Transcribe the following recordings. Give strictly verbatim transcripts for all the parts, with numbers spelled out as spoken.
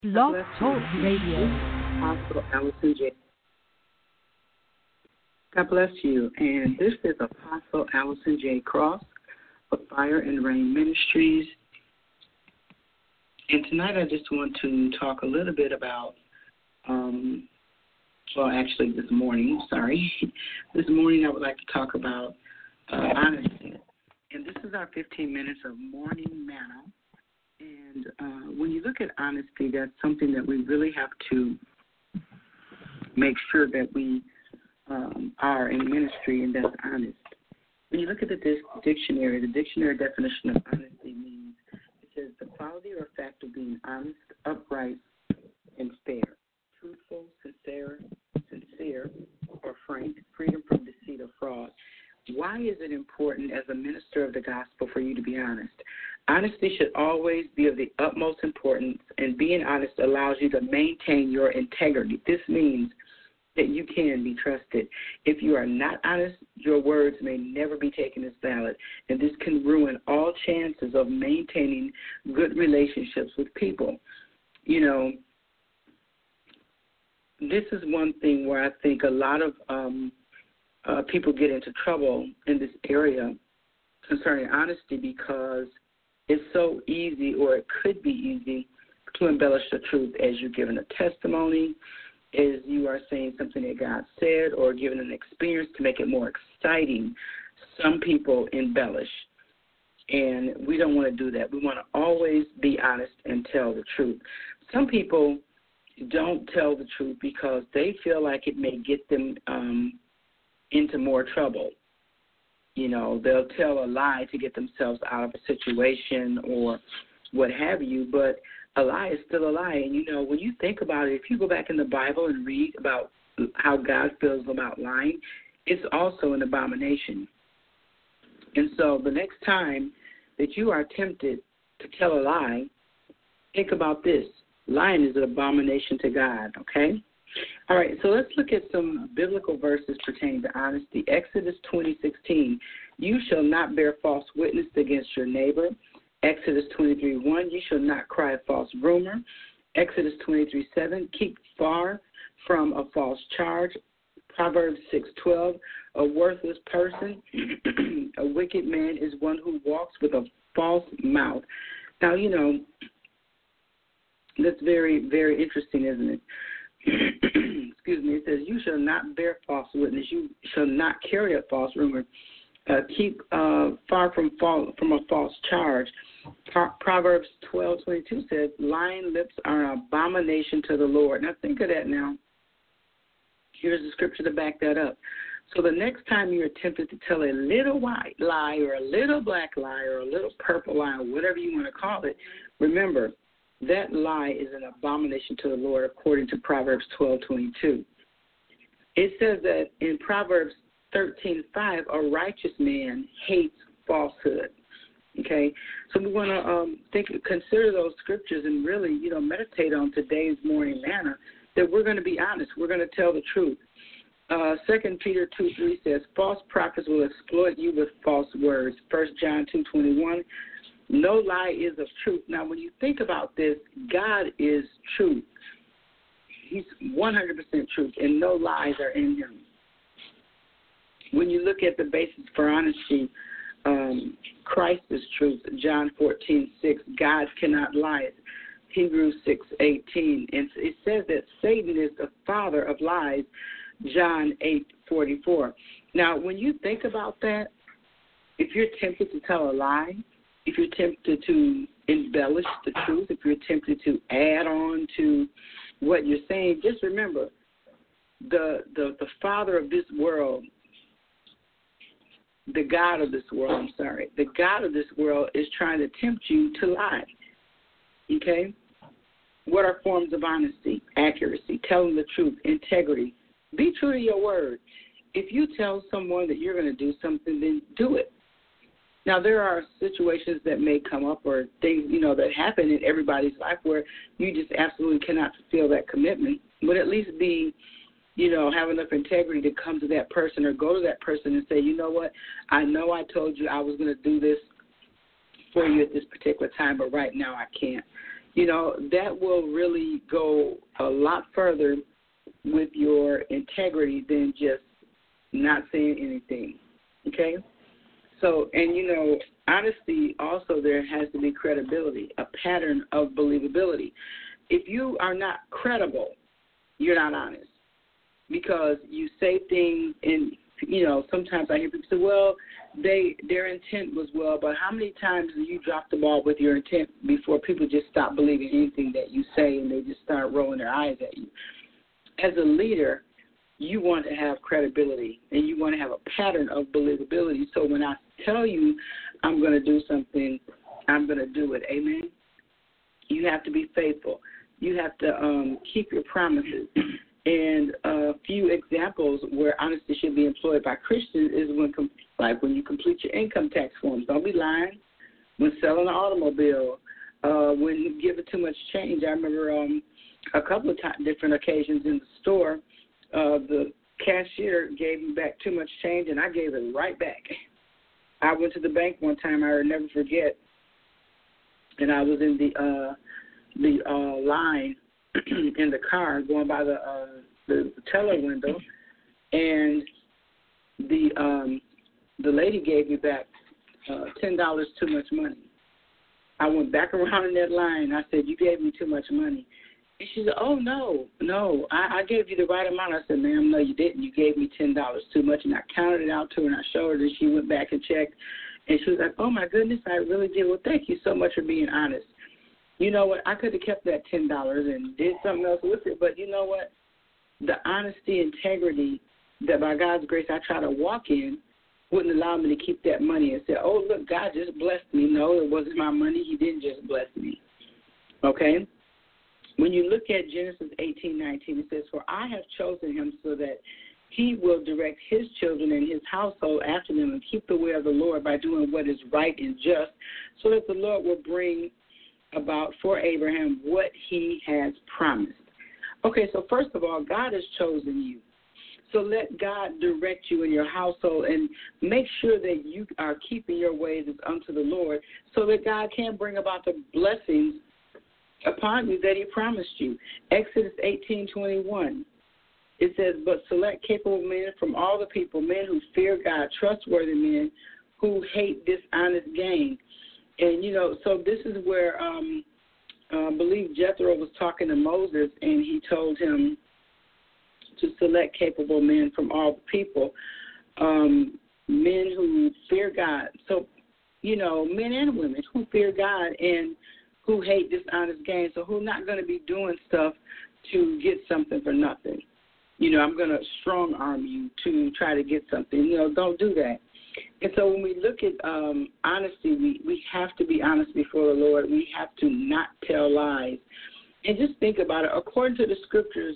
Blog Talk Radio. Apostle Allison J. God bless you. And this is Apostle Allison J. Cross of Fire and Rain Ministries. And tonight I just want to talk a little bit about, um, well, actually this morning, sorry. This morning I would like to talk about uh, honesty. And this is our fifteen minutes of morning manna. And uh, when you look at honesty, that's something that we really have to make sure that we um, are in ministry and that's honest. When you look at the dictionary, the dictionary definition of honesty means it says the quality or fact of being honest, upright, and fair, truthful, sincere, sincere, or frank, freedom from deceit or fraud. Why is it important as a minister of the gospel for you to be honest? Honesty should always be of the utmost importance, and being honest allows you to maintain your integrity. This means that you can be trusted. If you are not honest, your words may never be taken as valid, and this can ruin all chances of maintaining good relationships with people. You know, this is one thing where I think a lot of um, uh, people get into trouble in this area concerning honesty because it's so easy, or it could be easy, to embellish the truth as you're giving a testimony, as you are saying something that God said, or giving an experience to make it more exciting. Some people embellish, and we don't want to do that. We want to always be honest and tell the truth. Some people don't tell the truth because they feel like it may get them um, into more trouble. You know, they'll tell a lie to get themselves out of a situation or what have you, but a lie is still a lie. And, you know, when you think about it, if you go back in the Bible and read about how God feels about lying, it's also an abomination. And so the next time that you are tempted to tell a lie, think about this. Lying is an abomination to God, okay? All right, so let's look at some biblical verses pertaining to honesty. Exodus twenty sixteen, you shall not bear false witness against your neighbor. Exodus twenty-three one, you shall not cry a false rumor. Exodus twenty-three seven, keep far from a false charge. Proverbs six twelve, a worthless person, a wicked man is one who walks with a false mouth. Now, you know, that's very, very interesting, isn't it? Excuse me, it says, you shall not bear false witness. You shall not carry a false rumor. Uh, keep uh, far from fall, from a false charge. Pro- Proverbs twelve twenty-two says, lying lips are an abomination to the Lord. Now, think of that now. Here's the scripture to back that up. So the next time you're tempted to tell a little white lie or a little black lie or a little purple lie or whatever you want to call it, remember, that lie is an abomination to the Lord according to Proverbs twelve twenty-two. It says that in Proverbs thirteen five, a righteous man hates falsehood. Okay, so we want to um, think, consider those scriptures and really, you know, meditate on today's morning manna that we're going to be honest. We're going to tell the truth. Uh, Second Peter two three says, false prophets will exploit you with false words. First John two twenty-one. No lie is of truth. Now, when you think about this, God is truth. He's one hundred percent truth, and no lies are in him. When you look at the basis for honesty, um, Christ is truth. John fourteen six, God cannot lie. Hebrews six eighteen, and it says that Satan is the father of lies. John eight forty-four. Now, when you think about that, if you're tempted to tell a lie, if you're tempted to embellish the truth, if you're tempted to add on to what you're saying, just remember, the, the, the father of this world, the God of this world, I'm sorry, the God of this world is trying to tempt you to lie, okay? What are forms of honesty? Accuracy, telling the truth, integrity. Be true to your word. If you tell someone that you're going to do something, then do it. Now, there are situations that may come up or things, you know, that happen in everybody's life where you just absolutely cannot fulfill that commitment, but at least be, you know, have enough integrity to come to that person or go to that person and say, you know what, I know I told you I was going to do this for you at this particular time, but right now I can't. You know, that will really go a lot further with your integrity than just not saying anything, okay? So, and, you know, honesty also there has to be credibility, a pattern of believability. If you are not credible, you're not honest because you say things and, you know, sometimes I hear people say, well, they their intent was well, but how many times do you drop the ball with your intent before people just stop believing anything that you say and they just start rolling their eyes at you? As a leader, you want to have credibility and you want to have a pattern of believability. So when I tell you I'm going to do something, I'm going to do it. Amen? You have to be faithful. You have to um, keep your promises. And a few examples where honesty should be employed by Christians is when, like when you complete your income tax forms. Don't be lying. When selling an automobile, uh, when you give it too much change. I remember um, a couple of time, different occasions in the store, uh, the cashier gave me back too much change, and I gave it right back. I went to the bank one time, I'll never forget, and I was in the uh, the uh, line in the car going by the uh, the teller window, and the um, the lady gave me back uh, ten dollars too much money. I went back around in that line. I said, "You gave me too much money." And she said, "Oh no, no, I, I gave you the right amount." I said, "Ma'am, no, you didn't. You gave me ten dollars too much." And I counted it out to her, and I showed her, and she went back and checked, and she was like, "Oh my goodness, I really did." Well, thank you so much for being honest. You know what? I could have kept that ten dollars and did something else with it, but you know what? The honesty, integrity that by God's grace I try to walk in wouldn't allow me to keep that money and say, oh, look, God just blessed me. No, it wasn't my money. He didn't just bless me. Okay? When you look at Genesis eighteen nineteen, it says, for I have chosen him so that he will direct his children and his household after them and keep the way of the Lord by doing what is right and just, so that the Lord will bring about for Abraham what he has promised. Okay, so first of all, God has chosen you. So let God direct you in your household and make sure that you are keeping your ways as unto the Lord so that God can bring about the blessings upon you that he promised you. Exodus eighteen twenty-one, it says, but select capable men from all the people, men who fear God, trustworthy men who hate dishonest gain. And, you know, so this is where um, uh, I believe Jethro was talking to Moses, and he told him to select capable men from all the people, um, men who fear God. So, you know, men and women who fear God and who hate dishonest gain, so who are not going to be doing stuff to get something for nothing. You know, I'm going to strong arm you to try to get something. You know, don't do that. And so when we look at um, honesty, we, we have to be honest before the Lord. We have to not tell lies. And just think about it. According to the scriptures,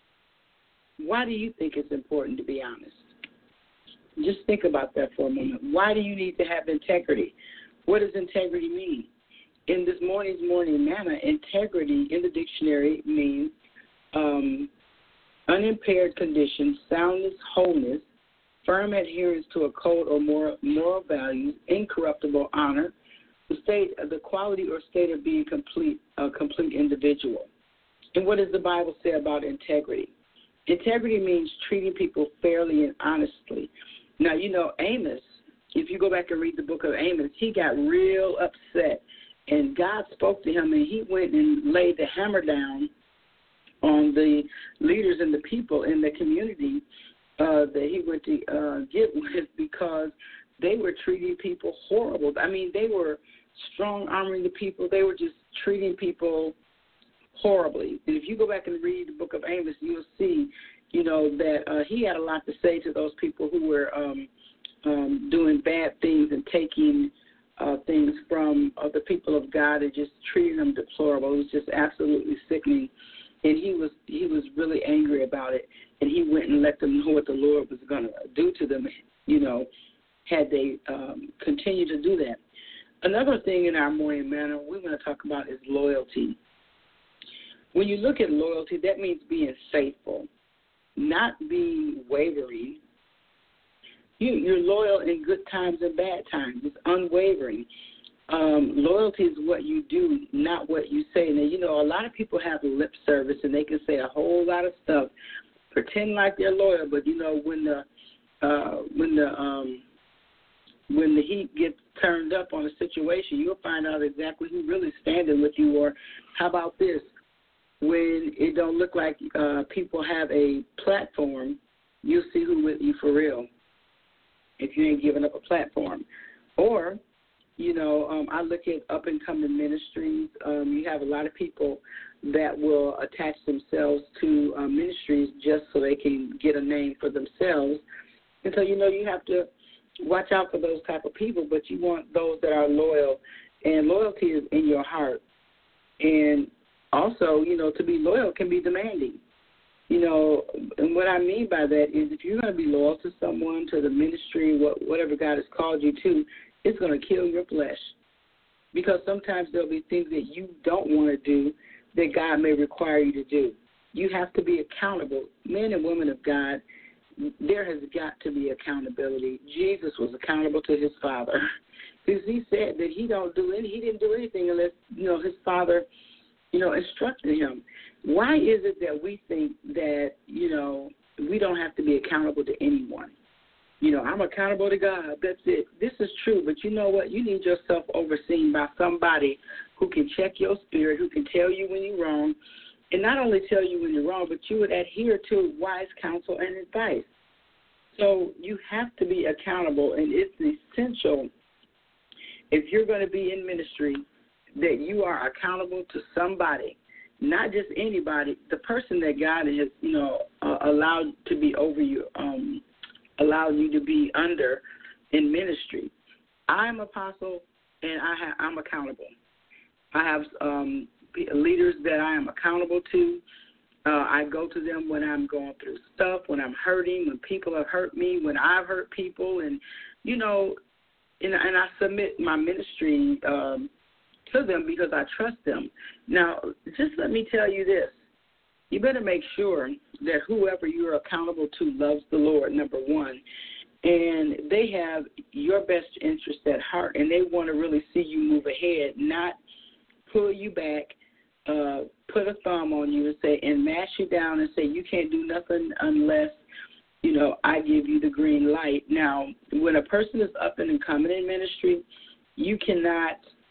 why do you think it's important to be honest? Just think about that for a moment. Why do you need to have integrity? What does integrity mean? In this morning's morning manna, integrity in the dictionary means um, unimpaired condition, soundness, wholeness, firm adherence to a code or moral, moral values, incorruptible honor, the state, the quality or state of being complete, a complete individual. And what does the Bible say about integrity? Integrity means treating people fairly and honestly. Now, you know, Amos, if you go back and read the book of Amos, he got real upset, and God spoke to him, and he went and laid the hammer down on the leaders and the people in the community Uh, that he went to uh, get with because they were treating people horrible. I mean, they were strong-arming the people. They were just treating people horribly. And if you go back and read the book of Amos, you'll see, you know, that uh, he had a lot to say to those people who were um, um, doing bad things and taking uh, things from uh, the people of God and just treating them deplorable. It was just absolutely sickening. And he was he was really angry about it. And he went and let them know what the Lord was going to do to them, you know, had they um, continued to do that. Another thing in our morning manna we're going to talk about is loyalty. When you look at loyalty, that means being faithful, not being wavering. You, you're loyal in good times and bad times. It's unwavering. um, loyalty is what you do, not what you say. Now, you know, a lot of people have lip service, and they can say a whole lot of stuff, pretend like they're loyal, but, you know, when the uh, when the um, when the heat gets turned up on a situation, you'll find out exactly who's really standing with you. Or how about this? When it don't look like uh, people have a platform, you'll see who with you for real if you ain't giving up a platform. Or, you know, um, I look at up-and-coming ministries. Um, you have a lot of people that will attach themselves to uh, ministries just so they can get a name for themselves. And so, you know, you have to watch out for those type of people, but you want those that are loyal. And loyalty is in your heart. And also, you know, to be loyal can be demanding. You know, and what I mean by that is if you're going to be loyal to someone, to the ministry, whatever God has called you to, it's going to kill your flesh. Because sometimes there'll be things that you don't want to do that God may require you to do. You have to be accountable. Men and women of God, there has got to be accountability. Jesus was accountable to his Father. Because he said that he don't do any, he didn't do anything unless, you know, his Father, you know, instructed him. Why is it that we think that, you know, we don't have to be accountable to anyone? You know, I'm accountable to God. That's it. This is true, but you know what? You need yourself overseen by somebody who can check your spirit, who can tell you when you're wrong, and not only tell you when you're wrong, but you would adhere to wise counsel and advice. So you have to be accountable, and it's essential if you're going to be in ministry that you are accountable to somebody, not just anybody, the person that God has, you know, uh, allowed to be over you, um, allowed you to be under in ministry. I'm apostle, and I ha- I'm accountable. I have um, leaders that I am accountable to. Uh, I go to them when I'm going through stuff, when I'm hurting, when people have hurt me, when I've hurt people, and, you know, and, and I submit my ministry um, to them because I trust them. Now, just let me tell you this. You better make sure that whoever you're accountable to loves the Lord, number one, and they have your best interest at heart, and they want to really see you move ahead, not pull you back, uh, put a thumb on you and say, and mash you down and say you can't do nothing unless, you know, I give you the green light. Now, when a person is up and coming in ministry, you cannot,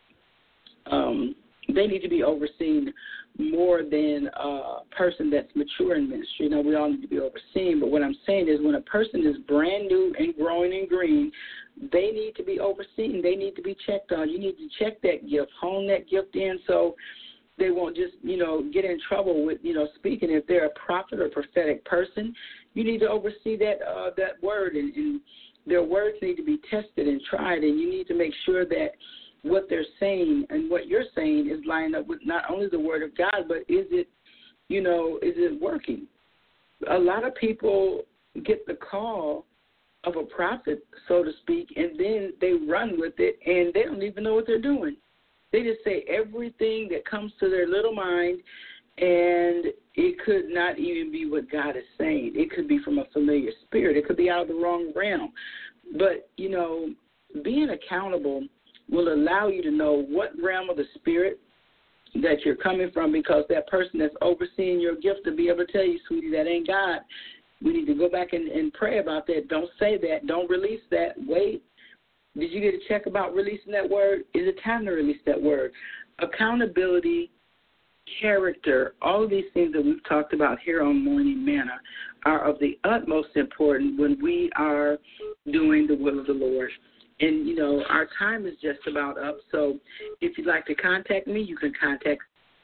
um, they need to be overseen more than a person that's mature in ministry. Now, we all need to be overseen, but what I'm saying is when a person is brand new and growing in green, they need to be overseen. They need to be checked on. You need to check that gift, hone that gift in so they won't just, you know, get in trouble with, you know, speaking. If they're a prophet or prophetic person, you need to oversee that uh, that word, and, and their words need to be tested and tried, and you need to make sure that what they're saying and what you're saying is lined up with not only the word of God, but is it, you know, is it working? A lot of people get the call of a prophet, so to speak, and then they run with it, and they don't even know what they're doing. They just say everything that comes to their little mind, and it could not even be what God is saying. It could be from a familiar spirit. It could be out of the wrong realm. But, you know, being accountable will allow you to know what realm of the spirit that you're coming from, because that person that's overseeing your gift to be able to tell you, sweetie, that ain't God. We need to go back and, and pray about that. Don't say that. Don't release that. Wait. Did you get a check about releasing that word? Is it time to release that word? Accountability, character, all of these things that we've talked about here on Morning Manna are of the utmost importance when we are doing the will of the Lord. And, you know, our time is just about up. So if you'd like to contact me, you can contact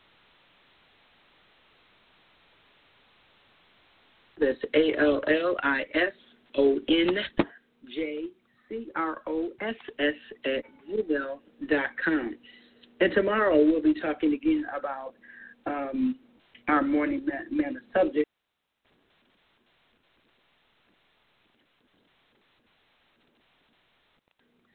that's A L L I S O N J C R O S S at gmail dot com. And tomorrow we'll be talking again about um, our Morning Manna subject.